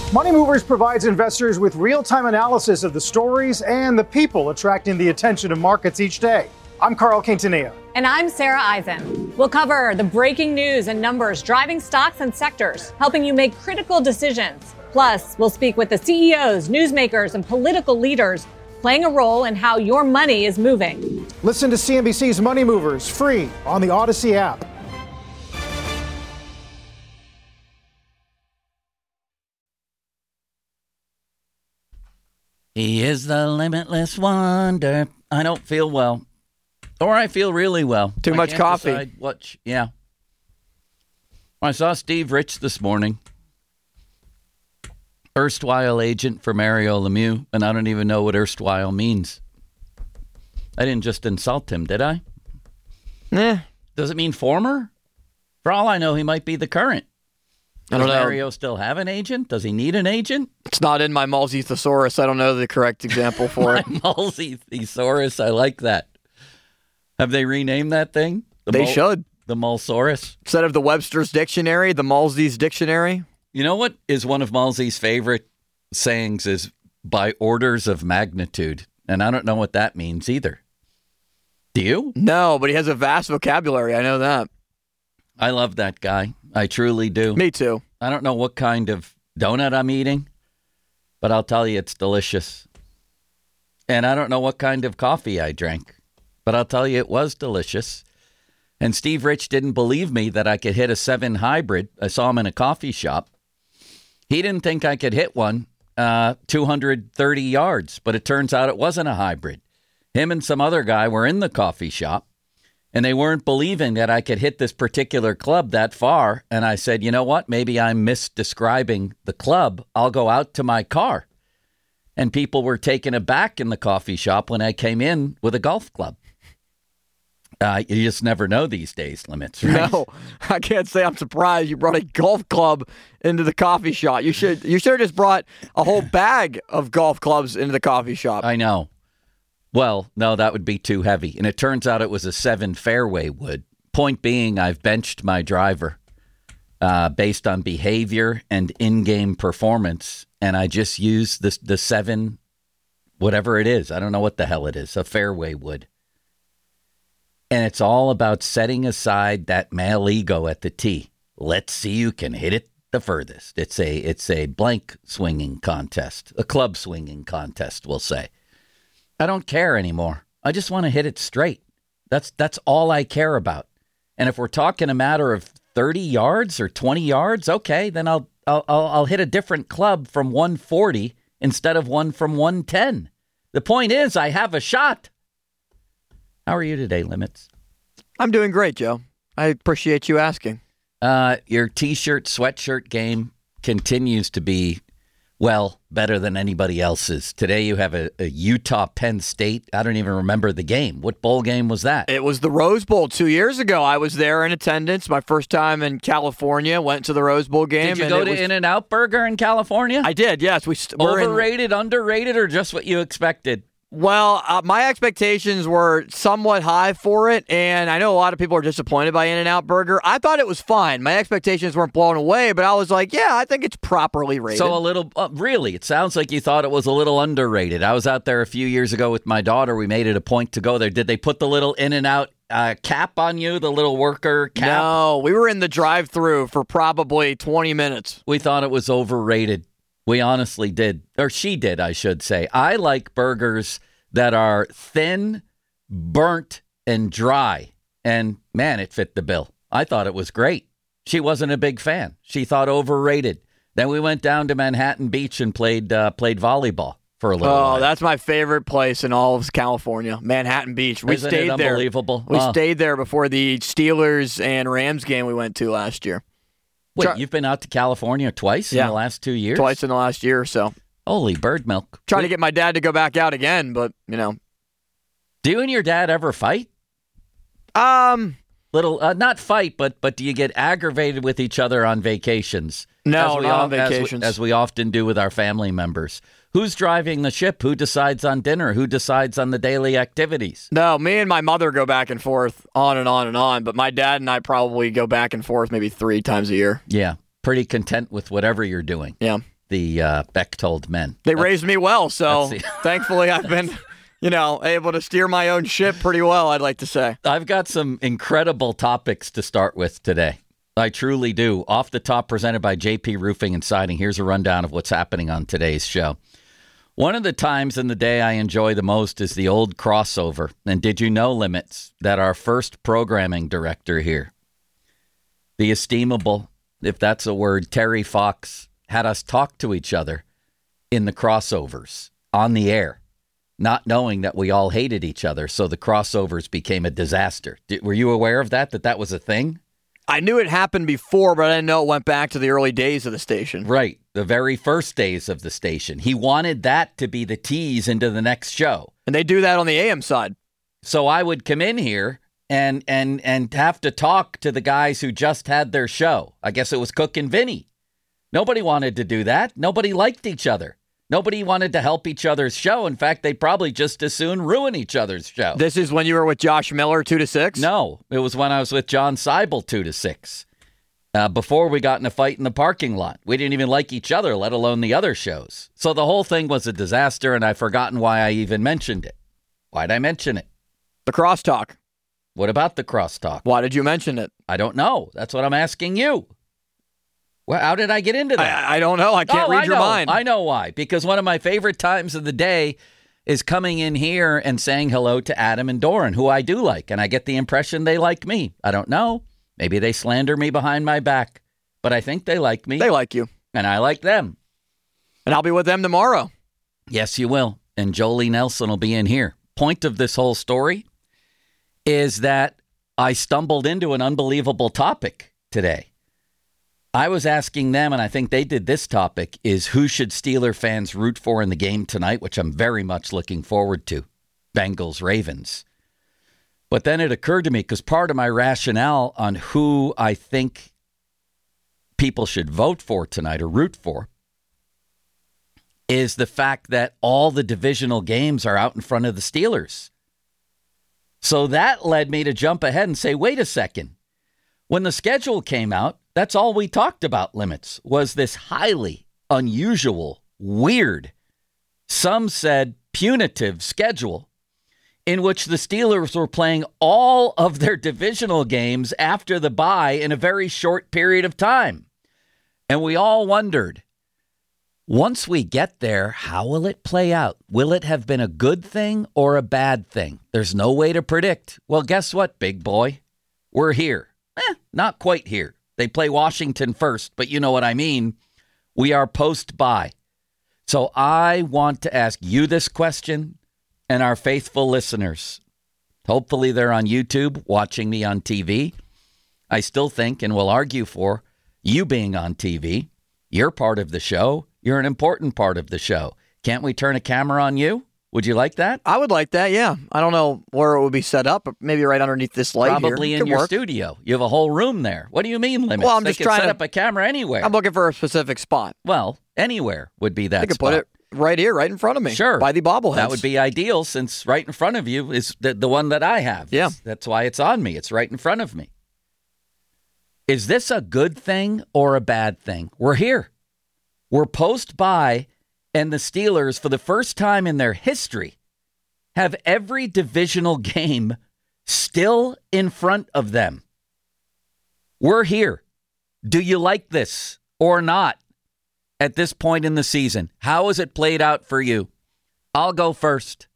Money Movers provides investors with real-time analysis of the stories and the people attracting the attention of markets each day. I'm Carl Quintanilla. And I'm Sarah Eisen. We'll cover the breaking news and numbers driving stocks and sectors, helping you make critical decisions. Plus, we'll speak with the CEOs, newsmakers, and political leaders playing a role in how your money is moving. Listen to CNBC's Money Movers free on the Odyssey app. He is the limitless wonder. I don't feel well. Or I feel really well. Too much coffee. Yeah. I saw Steve Rich this morning. Erstwhile agent for Mario Lemieux, and I don't even know what erstwhile means. I didn't just insult him, did I? Nah. Does it mean former? For all I know, he might be the current. I don't Does know. Mario still have an agent? Does he need an agent? It's not in my Mulsey thesaurus. I don't know the correct example for it. Mulsey thesaurus. I like that. Have they renamed that thing? They should. The Mulsaurus. Instead of the Webster's Dictionary, the Mulsey's Dictionary. You know what is one of Mulsey's favorite sayings is by orders of magnitude. And I don't know what that means either. Do you? No, but he has a vast vocabulary. I know that. I love that guy. I truly do. Me too. I don't know what kind of donut I'm eating, but I'll tell you it's delicious. And I don't know what kind of coffee I drank, but I'll tell you it was delicious. And Steve Rich didn't believe me that I could hit a 7 hybrid. I saw him in a coffee shop. He didn't think I could hit one 230 yards, but it turns out it wasn't a hybrid. Him and some other guy were in the coffee shop, and they weren't believing that I could hit this particular club that far. And I said, you know what? Maybe I'm misdescribing the club. I'll go out to my car. And people were taken aback in the coffee shop when I came in with a golf club. You just never know these days, Limits, right? No, I can't say I'm surprised you brought a golf club into the coffee shop. You should have just brought a whole bag of golf clubs into the coffee shop. I know. Well, no, that would be too heavy. And it turns out it was a 7 fairway wood. Point being, I've benched my driver based on behavior and in-game performance. And I just used the 7, whatever it is. I don't know what the hell it is, a fairway wood. And it's all about setting aside that male ego at the tee. Let's see who can hit it the furthest. It's a blank swinging contest, a club swinging contest, we'll say. I don't care anymore. I just want to hit it straight. That's all I care about. And if we're talking a matter of 30 yards or 20 yards, okay, then I'll hit a different club from 140 instead of one from 110. The point is, I have a shot. How are you today, Limits? I'm doing great, Joe. I appreciate you asking. Your T-shirt, sweatshirt game continues to be, well, better than anybody else's. Today you have a Utah-Penn State. I don't even remember the game. What bowl game was that? It was the Rose Bowl 2 years ago. I was there in attendance. My first time in California. Went to the Rose Bowl game. Did you go to In-N-Out Burger in California? I did, yes. Overrated, underrated, or just what you expected? Well, my expectations were somewhat high for it, and I know a lot of people are disappointed by In-N-Out Burger. I thought it was fine. My expectations weren't blown away, but I was like, yeah, I think it's properly rated. So a little, really, it sounds like you thought it was a little underrated. I was out there a few years ago with my daughter. We made it a point to go there. Did they put the little In-N-Out cap on you, the little worker cap? No, we were in the drive-thru for probably 20 minutes. We thought it was overrated. We honestly did. Or she did, I should say. I like burgers that are thin, burnt, and dry. And, man, it fit the bill. I thought it was great. She wasn't a big fan. She thought overrated. Then we went down to Manhattan Beach and played volleyball for a little while. Oh, that's my favorite place in all of California, Manhattan Beach. We Isn't stayed it there. Unbelievable? We stayed there before the Steelers and Rams game we went to last year. Wait, you've been out to California twice in the last 2 years? Twice in the last year or so. Holy bird milk. Trying to get my dad to go back out again, but, you know. Do you and your dad ever fight? Not fight, but do you get aggravated with each other on vacations? No, not on vacations. As we often do with our family members. Who's driving the ship? Who decides on dinner? Who decides on the daily activities? No, me and my mother go back and forth on and on and on, but my dad and I probably go back and forth maybe 3 times a year. Yeah, pretty content with whatever you're doing. Yeah. the Bechtold men. They raised me well, so thankfully I've been, able to steer my own ship pretty well, I'd like to say. I've got some incredible topics to start with today. I truly do. Off the Top, presented by JP Roofing and Siding. Here's a rundown of what's happening on today's show. One of the times in the day I enjoy the most is the old crossover. And did you know, Limits, that our first programming director here, the estimable, if that's a word, Terry Fox, had us talk to each other in the crossovers on the air, not knowing that we all hated each other. So the crossovers became a disaster. Were you aware of that that was a thing? I knew it happened before, but I didn't know it went back to the early days of the station. Right. The very first days of the station. He wanted that to be the tease into the next show. And they do that on the AM side. So I would come in here and have to talk to the guys who just had their show. I guess it was Cook and Vinny. Nobody wanted to do that. Nobody liked each other. Nobody wanted to help each other's show. In fact, they'd probably just as soon ruin each other's show. This is when you were with Josh Miller, 2 to 6? No, it was when I was with John Seibel, 2 to 6. Before we got in a fight in the parking lot. We didn't even like each other, let alone the other shows. So the whole thing was a disaster, and I've forgotten why I even mentioned it. Why'd I mention it? The crosstalk. What about the crosstalk? Why did you mention it? I don't know. That's what I'm asking you. Well, how did I get into that? I don't know. I can't read your mind. I know why. Because one of my favorite times of the day is coming in here and saying hello to Adam and Doran, who I do like. And I get the impression they like me. I don't know. Maybe they slander me behind my back. But I think they like me. They like you. And I like them. And I'll be with them tomorrow. Yes, you will. And Jolie Nelson will be in here. Point of this whole story is that I stumbled into an unbelievable topic today. I was asking them, and I think they did this topic, is who should Steeler fans root for in the game tonight, which I'm very much looking forward to. Bengals, Ravens. But then it occurred to me, because part of my rationale on who I think people should vote for tonight or root for is the fact that all the divisional games are out in front of the Steelers. So that led me to jump ahead and say, wait a second. When the schedule came out, that's all we talked about, Limits, was this highly unusual, weird, some said punitive schedule in which the Steelers were playing all of their divisional games after the bye in a very short period of time. And we all wondered, once we get there, how will it play out? Will it have been a good thing or a bad thing? There's no way to predict. Well, guess what, big boy? We're here. Not quite here. They play Washington first, but you know what I mean. We are post-bye. So I want to ask you this question and our faithful listeners. Hopefully they're on YouTube watching me on TV. I still think and will argue for you being on TV. You're part of the show. You're an important part of the show. Can't we turn a camera on you? Would you like that? I would like that, yeah. I don't know where it would be set up, but maybe right underneath this light Probably here. in your studio. You have a whole room there. What do you mean, Limits? Well, I'm just trying to set up a camera anywhere. I'm looking for a specific spot. Well, anywhere would be that I could spot. put it right here, right in front of me. Sure. By the bobbleheads. That would be ideal since right in front of you is the one that I have. Yeah. That's why it's on me. It's right in front of me. Is this a good thing or a bad thing? We're here. We're post-bye, and the Steelers, for the first time in their history, have every divisional game still in front of them. We're here. Do you like this or not at this point in the season? How has it played out for you? I'll go first.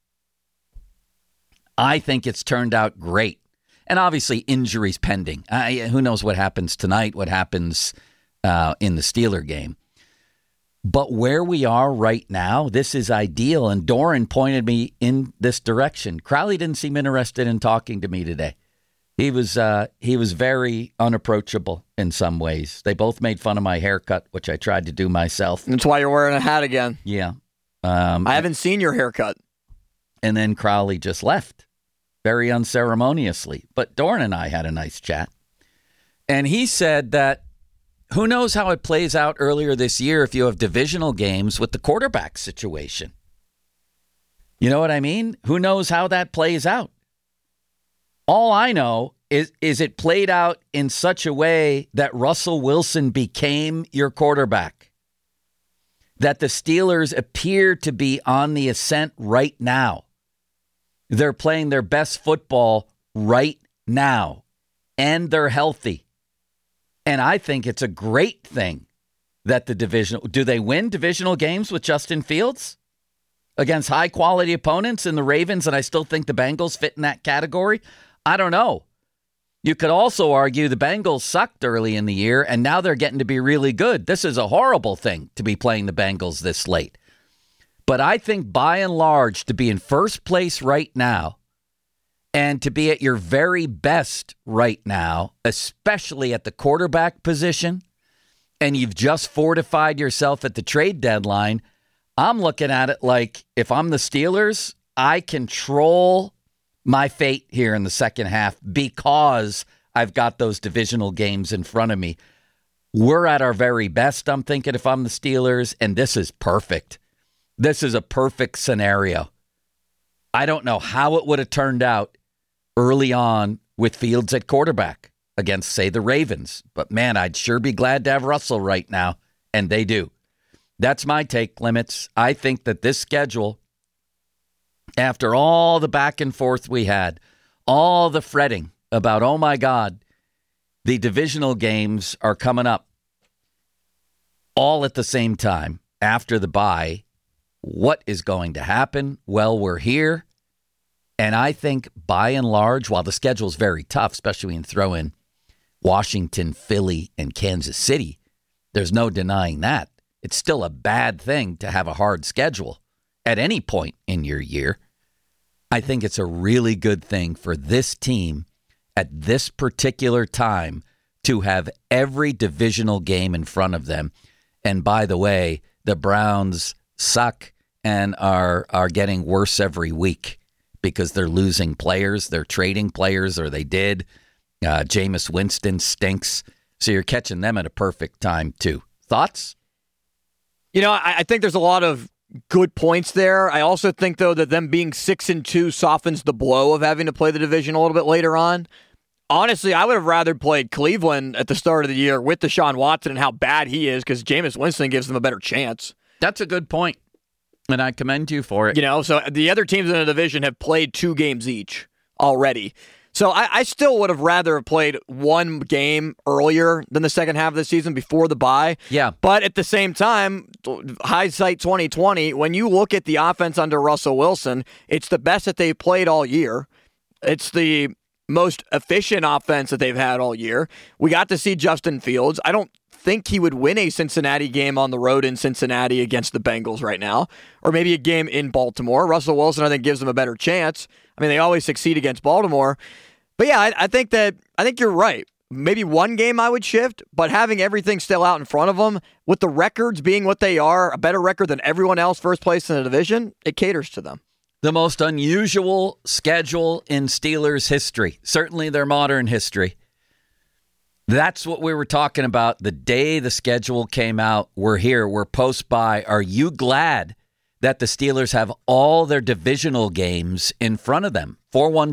I think it's turned out great. And obviously injuries pending. Who knows what happens tonight, what happens in the Steeler game. But where we are right now, this is ideal. And Doran pointed me in this direction. Crowley didn't seem interested in talking to me today. He was very unapproachable in some ways. They both made fun of my haircut, which I tried to do myself. That's why you're wearing a hat again. Yeah. I haven't seen your haircut. And then Crowley just left very unceremoniously. But Doran and I had a nice chat. And he said that who knows how it plays out earlier this year if you have divisional games with the quarterback situation. You know what I mean? Who knows how that plays out? All I know is it played out in such a way that Russell Wilson became your quarterback. that the Steelers appear to be on the ascent right now. They're playing their best football right now, and they're healthy. And I think it's a great thing that the divisional... Do they win divisional games with Justin Fields against high-quality opponents in the Ravens, and I still think the Bengals fit in that category? I don't know. You could also argue the Bengals sucked early in the year, and now they're getting to be really good. This is a horrible thing to be playing the Bengals this late. But I think by and large, to be in first place right now and to be at your very best right now, especially at the quarterback position, and you've just fortified yourself at the trade deadline, I'm looking at it like if I'm the Steelers, I control my fate here in the second half because I've got those divisional games in front of me. We're at our very best, I'm thinking, if I'm the Steelers, and this is perfect. This is a perfect scenario. I don't know how it would have turned out early on with Fields at quarterback against, say, the Ravens. But, man, I'd sure be glad to have Russell right now, and they do. That's my take, Limits. I think that this schedule, after all the back and forth we had, all the fretting about, oh, my God, the divisional games are coming up all at the same time after the bye. What is going to happen? Well, we're here. And I think by and large, while the schedule is very tough, especially when you throw in Washington, Philly, and Kansas City, there's no denying that. It's still a bad thing to have a hard schedule at any point in your year. I think it's a really good thing for this team at this particular time to have every divisional game in front of them. And by the way, the Browns suck and are getting worse every week because they're losing players, they're trading players, or they did. Jameis Winston stinks. So you're catching them at a perfect time, too. Thoughts? You know, I think there's a lot of good points there. I also think, though, that them being 6-2 softens the blow of having to play the division a little bit later on. Honestly, I would have rather played Cleveland at the start of the year with Deshaun Watson and how bad he is because Jameis Winston gives them a better chance. That's a good point, and I commend you for it. You know, so the other teams in the division have played 2 games each already. So I still would have rather have played one game earlier than the second half of the season before the bye. Yeah. But at the same time, hindsight 2020, when you look at the offense under Russell Wilson, it's the best that they've played all year. It's the most efficient offense that they've had all year. We got to see Justin Fields. I don't think he would win a Cincinnati game on the road in Cincinnati against the Bengals right now, or maybe a game in Baltimore. Russell Wilson, I think, gives them a better chance. I mean, they always succeed against Baltimore. But yeah, I think you're right. Maybe one game I would shift, but having everything still out in front of them, with the records being what they are, a better record than everyone else first place in the division, it caters to them. The most unusual schedule in Steelers history, certainly their modern history. That's what we were talking about the day the schedule came out. We're here. We're post-bye. Are you glad that the Steelers have all their divisional games in front of them?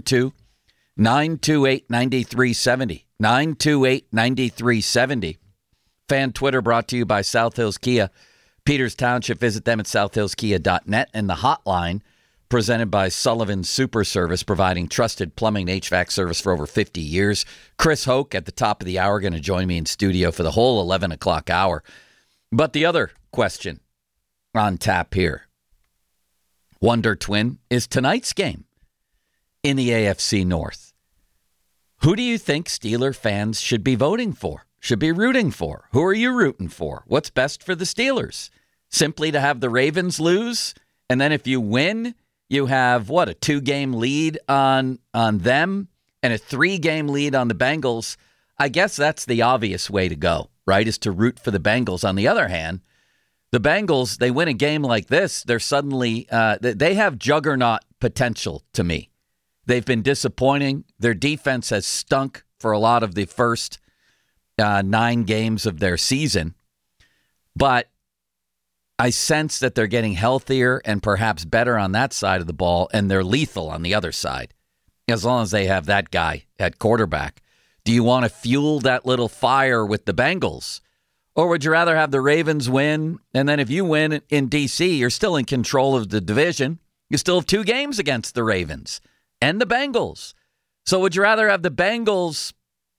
412-928-9370. 928-9370. Fan Twitter brought to you by South Hills Kia. Peters Township. Visit them at southhillskia.net. And the hotline presented by Sullivan Super Service, providing trusted plumbing and HVAC service for over 50 years. Chris Hoke at the top of the hour going to join me in studio for the whole 11 o'clock hour. But the other question on tap here, Wonder Twin, is tonight's game in the AFC North. Who do you think Steeler fans should be voting for, should be rooting for? Who are you rooting for? What's best for the Steelers? Simply to have the Ravens lose? And then if you win, you have, a 2-game lead on them and a 3-game lead on the Bengals. I guess that's the obvious way to go, right, is to root for the Bengals. On the other hand, the Bengals, they win a game like this, they're suddenly, they have juggernaut potential to me. They've been disappointing. Their defense has stunk for a lot of the first 9 games of their season. But I sense that they're getting healthier and perhaps better on that side of the ball, and they're lethal on the other side, as long as they have that guy at quarterback. Do you want to fuel that little fire with the Bengals, Or would you rather have the Ravens win, and then if you win in D.C., you're still in control of the division. You still have 2 games against the Ravens and the Bengals. So would you rather have the Bengals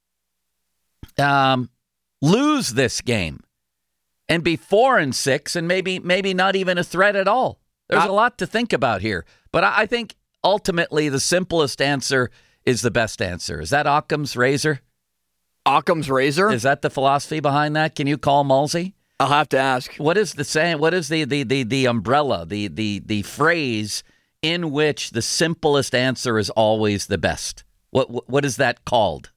lose this game and be 4-6 and maybe not even a threat at all? There's a lot to think about here. But I think ultimately the simplest answer is the best answer. Is that Occam's razor? Occam's razor? Is that the philosophy behind that? Can you call Mulsey? I'll have to ask. What is the saying? What is the umbrella, the phrase in which the simplest answer is always the best? What is that called?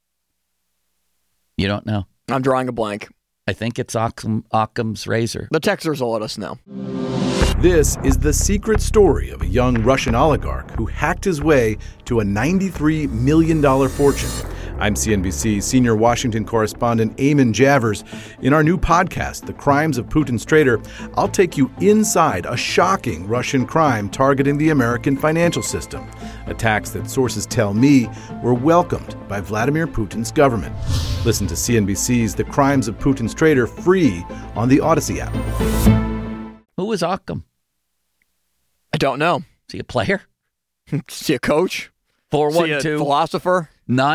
You don't know? I'm drawing a blank. I think it's Occam's razor. The Texers will let us know. This is the secret story of a young Russian oligarch who hacked his way to a $93 million fortune. I'm CNBC senior Washington correspondent Eamon Javers. In our new podcast, The Crimes of Putin's Traitor, I'll take you inside a shocking Russian crime targeting the American financial system. Attacks that sources tell me were welcomed by Vladimir Putin's government. Listen to CNBC's The Crimes of Putin's Traitor free on the Odyssey app. Who was Occam? I don't know. Is he a player? Is he a coach? 412 philosopher?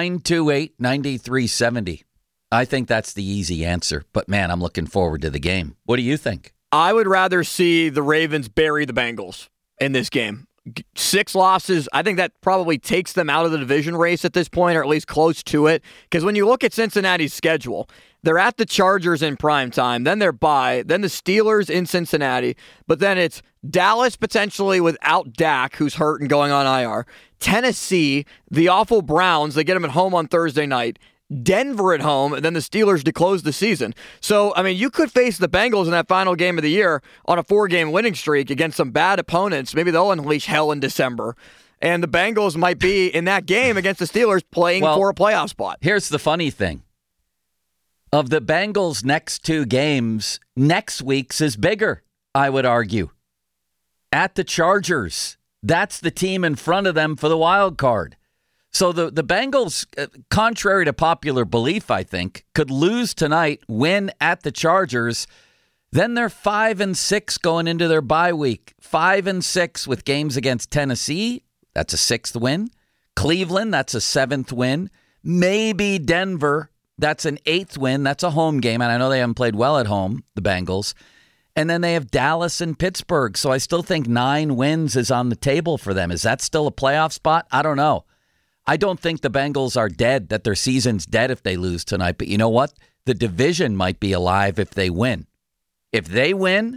928-9370. I think that's the easy answer. But, man, I'm looking forward to the game. What do you think? I would rather see the Ravens bury the Bengals in this game. 6 losses, I think that probably takes them out of the division race at this point, or at least close to it. Because when you look at Cincinnati's schedule, they're at the Chargers in prime time, then they're bye, then the Steelers in Cincinnati, but then it's Dallas potentially without Dak, who's hurt and going on IR, Tennessee, the awful Browns, they get them at home on Thursday night, Denver at home, and then the Steelers to close the season. So, I mean, you could face the Bengals in that final game of the year on a 4-game winning streak against some bad opponents. Maybe they'll unleash hell in December. And the Bengals might be in that game against the Steelers playing for a playoff spot. Here's the funny thing. Of the Bengals' next 2 games, next week's is bigger, I would argue. At the Chargers. That's the team in front of them for the wild card. So the Bengals, contrary to popular belief, I think, could lose tonight, win at the Chargers. Then they're 5-6 going into their bye week. 5-6 with games against Tennessee. That's a 6th win. Cleveland, that's a 7th win. Maybe Denver, that's an 8th win. That's a home game, and I know they haven't played well at home, the Bengals. And then they have Dallas and Pittsburgh. So I still think 9 wins is on the table for them. Is that still a playoff spot? I don't know. I don't think the Bengals are dead, that their season's dead if they lose tonight. But you know what? The division might be alive if they win. If they win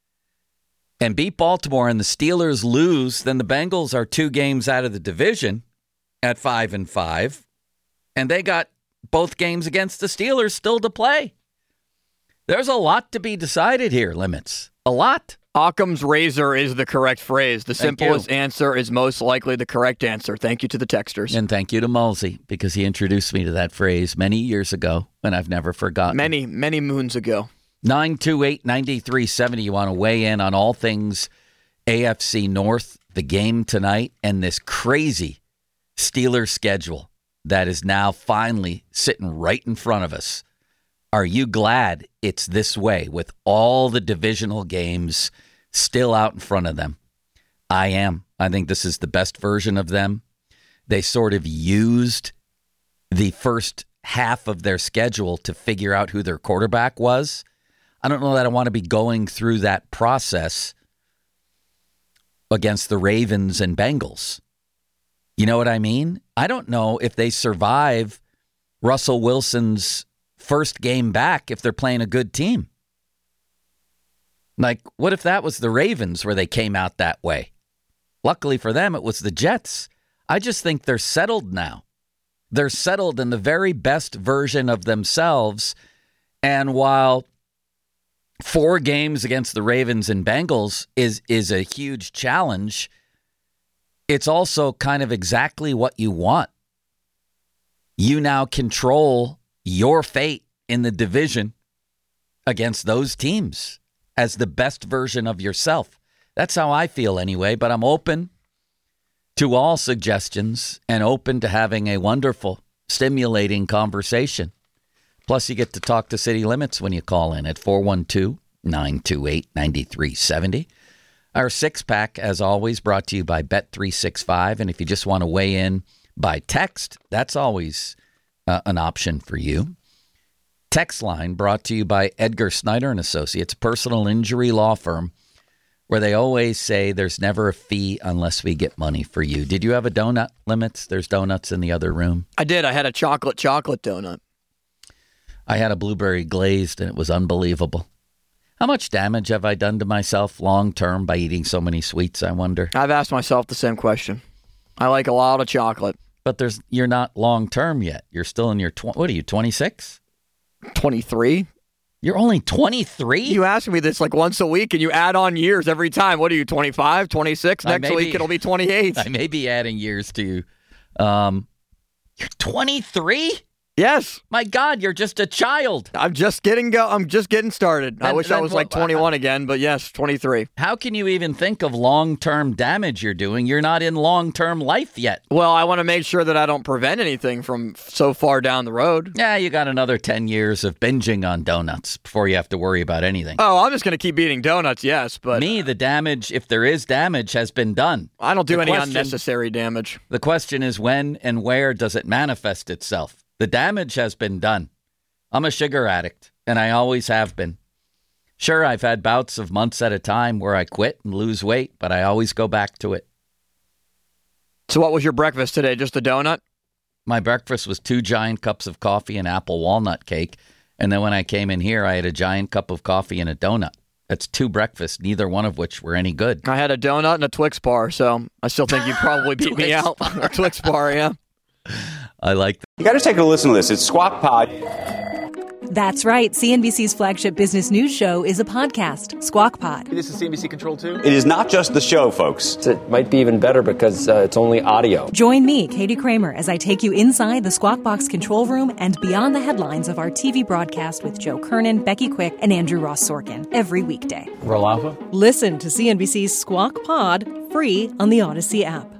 and beat Baltimore and the Steelers lose, then the Bengals are 2 games out of the division at 5-5. And they got both games against the Steelers still to play. There's a lot to be decided here, Limits. A lot. Occam's razor is the correct phrase. The simplest answer is most likely the correct answer. Thank you to the texters. And thank you to Mulsey, because he introduced me to that phrase many years ago, and I've never forgotten. Many, many moons ago. 928-9370. You want to weigh in on all things AFC North, the game tonight, and this crazy Steelers schedule that is now finally sitting right in front of us. Are you glad it's this way with all the divisional games still out in front of them? I am. I think this is the best version of them. They sort of used the first half of their schedule to figure out who their quarterback was. I don't know that I want to be going through that process against the Ravens and Bengals. You know what I mean? I don't know if they survive Russell Wilson's first game back if they're playing a good team. Like, what if that was the Ravens where they came out that way? Luckily for them, it was the Jets. I just think they're settled now. They're settled in the very best version of themselves. And while 4 games against the Ravens and Bengals is a huge challenge, it's also kind of exactly what you want. You now control your fate in the division against those teams as the best version of yourself. That's how I feel anyway, but I'm open to all suggestions and open to having a wonderful, stimulating conversation. Plus, you get to talk to City Limits when you call in at 412-928-9370. Our six-pack, as always, brought to you by Bet365. And if you just want to weigh in by text, that's always an option for you. Text line brought to you by Edgar Snyder and Associates, personal injury law firm, where they always say there's never a fee unless we get money for you. Did you have a donut limits? There's donuts in the other room. I did. I had a chocolate donut. I had a blueberry glazed, and it was unbelievable. How much damage have I done to myself long term by eating so many sweets, I wonder? I've asked myself the same question. I like a lot of chocolate. But you're not long term yet. You're still in your, what are you, 26? 23. You're only 23? You ask me this like once a week, and you add on years every time. What are you, 25, 26? Next week it'll be 28. I may be adding years to you. You're 23? Yes. My God, you're just a child. I'm just getting started. I wish I was like 21 again, but yes, 23. How can you even think of long-term damage you're doing? You're not in long-term life yet. Well, I want to make sure that I don't prevent anything from so far down the road. Yeah, you got another 10 years of binging on donuts before you have to worry about anything. Oh, I'm just going to keep eating donuts, yes, but... Me, the damage, if there is damage, has been done. I don't do any unnecessary damage. The question is when and where does it manifest itself? The damage has been done. I'm a sugar addict, and I always have been. Sure, I've had bouts of months at a time where I quit and lose weight, but I always go back to it. So what was your breakfast today? Just a donut? My breakfast was 2 giant cups of coffee and apple walnut cake, and then when I came in here, I had a giant cup of coffee and a donut. That's 2 breakfasts, neither one of which were any good. I had a donut and a Twix bar, so I still think you probably beat me out. A Twix bar, yeah. I like that. You got to take a listen to this. It's Squawk Pod. That's right. CNBC's flagship business news show is a podcast, Squawk Pod. This is CNBC Control 2? It is not just the show, folks. It might be even better because it's only audio. Join me, Katie Kramer, as I take you inside the Squawk Box control room and beyond the headlines of our TV broadcast with Joe Kernan, Becky Quick, and Andrew Ross Sorkin every weekday. Roll Alpha? Listen to CNBC's Squawk Pod free on the Odyssey app.